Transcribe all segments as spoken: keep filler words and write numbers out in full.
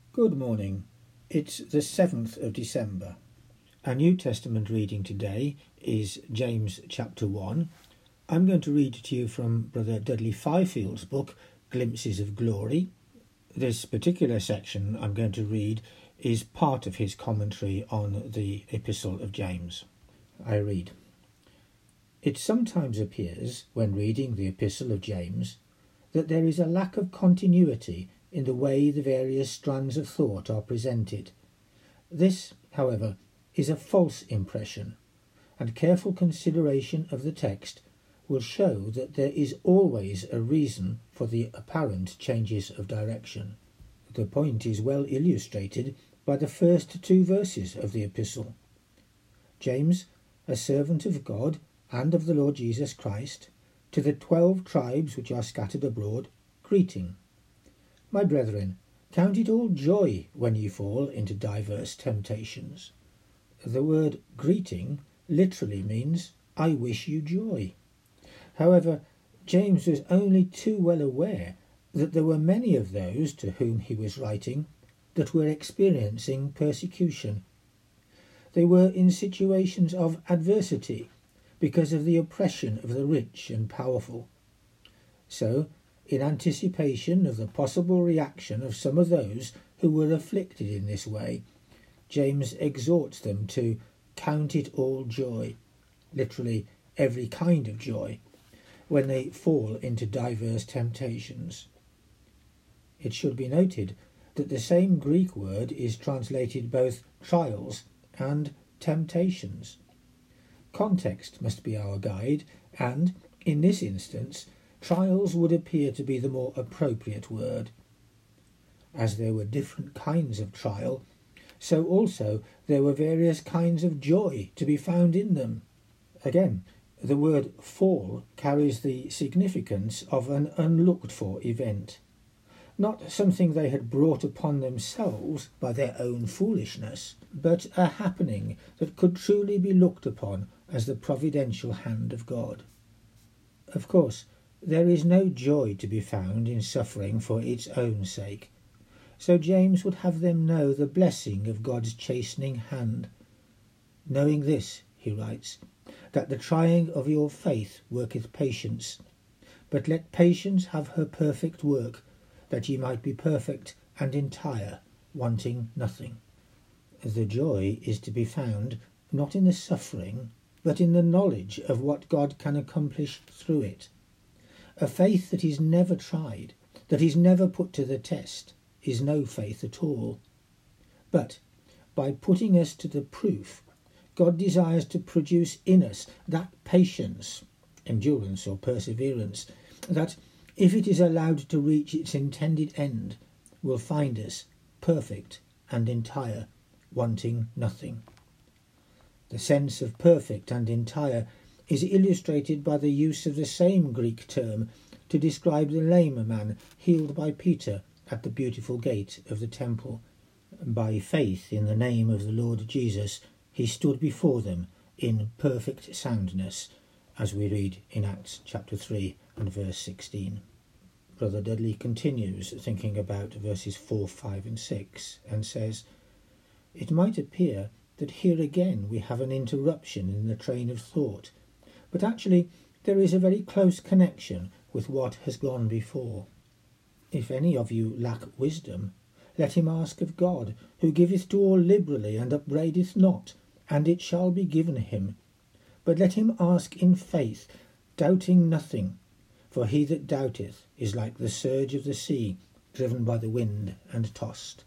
Good morning. It's the seventh of December. Our New Testament reading today is James chapter one. I'm going to read to you from Brother Dudley Fifield's book, Glimpses of Glory. This particular section I'm going to read is part of his commentary on the Epistle of James. I read, "It sometimes appears, when reading the Epistle of James, that there is a lack of continuity in the way the various strands of thought are presented. This, however, is a false impression, and careful consideration of the text will show that there is always a reason for the apparent changes of direction. The point is well illustrated by the first two verses of the epistle. James, a servant of God and of the Lord Jesus Christ, to the twelve tribes which are scattered abroad, greeting. My brethren, count it all joy when ye fall into diverse temptations." The word greeting literally means, I wish you joy. However, James was only too well aware that there were many of those to whom he was writing that were experiencing persecution. They were in situations of adversity because of the oppression of the rich and powerful. So, in anticipation of the possible reaction of some of those who were afflicted in this way, James exhorts them to count it all joy, literally every kind of joy, when they fall into diverse temptations. It should be noted that the same Greek word is translated both trials and temptations. Context must be our guide, and, in this instance, trials would appear to be the more appropriate word. As there were different kinds of trial, so also there were various kinds of joy to be found in them. Again, the word fall carries the significance of an unlooked-for event, not something they had brought upon themselves by their own foolishness, but a happening that could truly be looked upon as the providential hand of God. Of course, there is no joy to be found in suffering for its own sake, so James would have them know the blessing of God's chastening hand. Knowing this, he writes, that the trying of your faith worketh patience, but let patience have her perfect work, that ye might be perfect and entire, wanting nothing. The joy is to be found not in the suffering, but in the knowledge of what God can accomplish through it. A faith that is never tried, that is never put to the test, is no faith at all. But, by putting us to the proof, God desires to produce in us that patience, endurance or perseverance, that, if it is allowed to reach its intended end, will find us perfect and entire, wanting nothing. The sense of perfect and entire is illustrated by the use of the same Greek term to describe the lame man healed by Peter at the beautiful gate of the temple. By faith in the name of the Lord Jesus, he stood before them in perfect soundness, as we read in Acts chapter three and verse sixteen. Brother Dudley continues thinking about verses four, five and six and says, "It might appear that here again we have an interruption in the train of thought, but actually there is a very close connection with what has gone before. If any of you lack wisdom, let him ask of God, who giveth to all liberally and upbraideth not, and it shall be given him. But let him ask in faith, doubting nothing, for he that doubteth is like the surge of the sea, driven by the wind and tossed."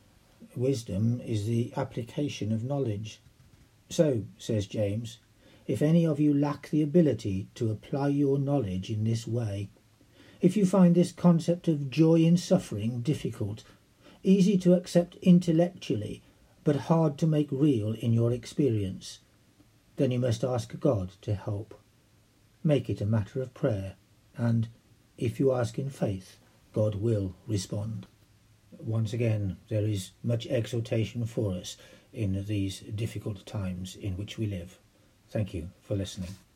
Wisdom is the application of knowledge. So, says James, if any of you lack the ability to apply your knowledge in this way, if you find this concept of joy in suffering difficult, easy to accept intellectually, but hard to make real in your experience, then you must ask God to help. Make it a matter of prayer, and, if you ask in faith, God will respond. Once again, there is much exhortation for us in these difficult times in which we live. Thank you for listening.